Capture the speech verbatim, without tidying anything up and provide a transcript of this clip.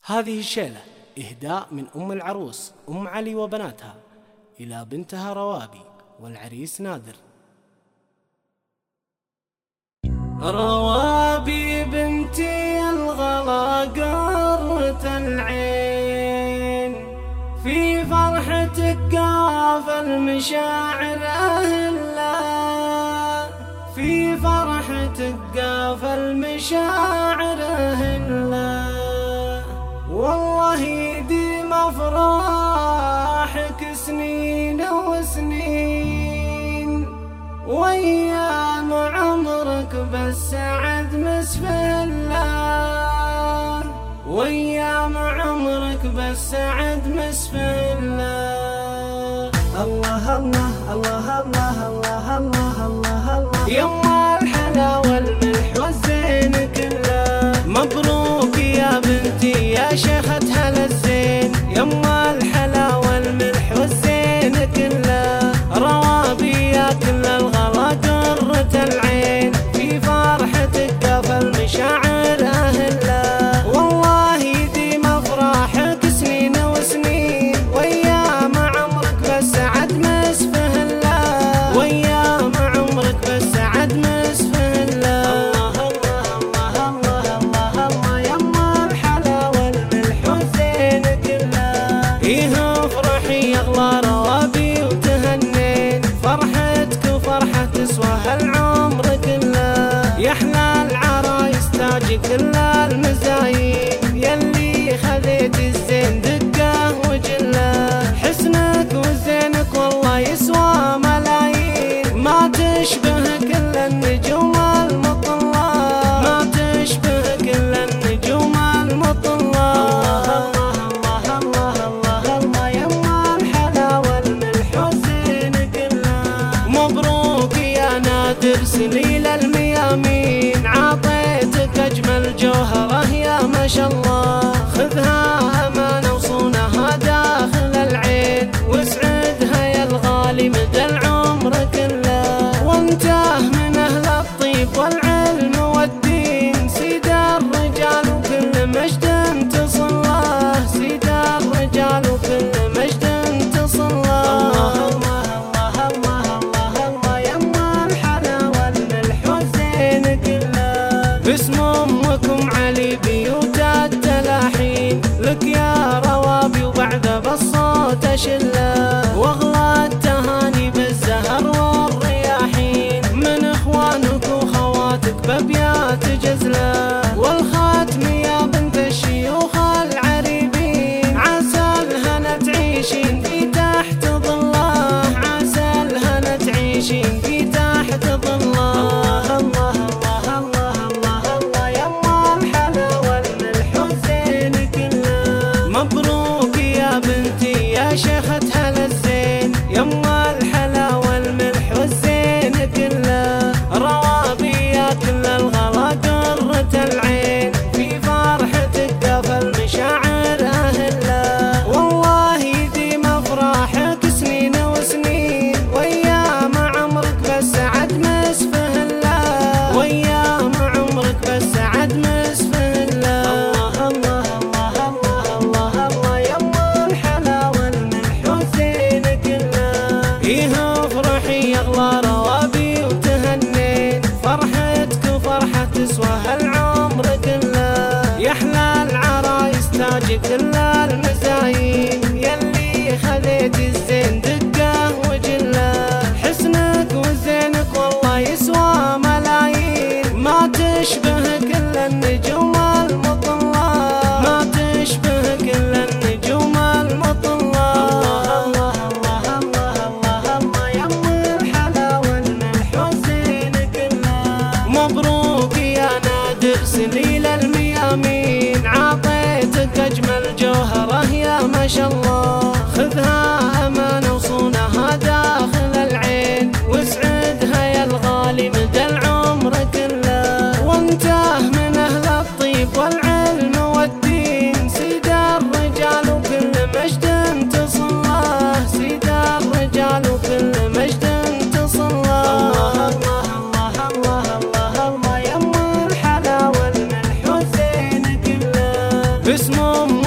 هذه الشيلة إهداء من أم العروس أم علي وبناتها إلى بنتها روابي والعريس نادر. روابي بنتي الغلا قرة العين، في فرحتك قاف المشاعر أهلا، في فرحتك قاف المشاعر أهلا، والله يديم أفراحك سنين وسنين، وأيام عمرك بالسعد مسفلة، وأيام عمرك بالسعد مسفلة. الله الله الله الله الله الله الله الله يما الحلا والملح والزين كله، مبروك يا بنتي يا شيخة هلا الزين، يما الحلا والملح والزين كله، روابي يا كل الغلا قرة العين، في فرحتك قاف المشاعر أهلا، والله يديم أفراحك سنين وسنين، وأيام عمرك بالسعد مسفهلا، وأيام عمرك بالسعد مسفهلا. الله الله الله الله الله يما الحلا والملح والزين كله، إيه افرحي يغلى روابي وتهنين، فرحتك وفرحة تسواها العمر كله، يحلى العرايس تاج كل المزايين، يلي خذيت الزين دقه وجله، حسنك وزينك والله يسوى ملايين، ما تشبه كل النجوم المطلة، ما تشبه كل النجوم المطلة. الله الله الله الله يما الحلا والملح والزين كله، مبروك يا نادر سليل الميامين، عطيتك أجمل جوهرة يا ما شاء الله، خذها أمانة وصونها داخل العين، واسعدها يا الغالي مدى العمر كله، وانته من أهل الطيب والعلم والدين، سيد الرجال وكل مجد تصل له، سيد الرجال وكل مجد تصل له. الله الله الله الله الله يما الحلا والملح والزين كله، باسم أمكم علي بيوت التلاحين، لك يا روابي وبعد بالصوت أشله، واغلى التهاني بالزهر والرياحين، من إخوانك وخواتك بأبيات جزله، والخاتم يا بنت الشيوخ العريبين، عسى الهنا تعيشين في تحت ظله، عسى الهنا تعيشين في تحت ظله. الله الله الله الله الله يما الحلا والملح والزين كله، مبروك يا بنتي يا شيخة هلا الزين، يما الحلا والملح والزين كله، روابي يا كل الغلا قرة العين، في فرحتك قاف المشاعر أهلا، والله يديم أفراحك سنين وسنين، وأيام عمرك بالسعد مسفهلا، وأيام عمرك بالسعد مسفهلا. الله الله الله الله الله يما الحلا والملح والزين كله، إيه افرحي يغلى روابي وتهنين، فرحتك وفرحة تسواها العمر كله، يحلى العرايس تاج كل المزايين، يلي خذيت الزين دقه وجله، حسنك وزينك والله يسوى ملايين، ما تشبه كل النجوم المطلة، ما تشبه كل النجوم المطلة. الله الله الله الله الله يما الحلا والملح والزين كله، مبروك يا نادر سليل الميامين، عطيتك أجمل جوهرة يا ما شاء الله، خذها أمانة وصونها داخل العين، واسعدها يا الغالي مدى العمر كله، وانته من أهل الطيب والعلم والدين، سيد الرجال وكل مجد تصل له، سيد الرجال وكل مجد تصل له. الله الله الله الله الله يما الحلا والملح والزين كله، باسم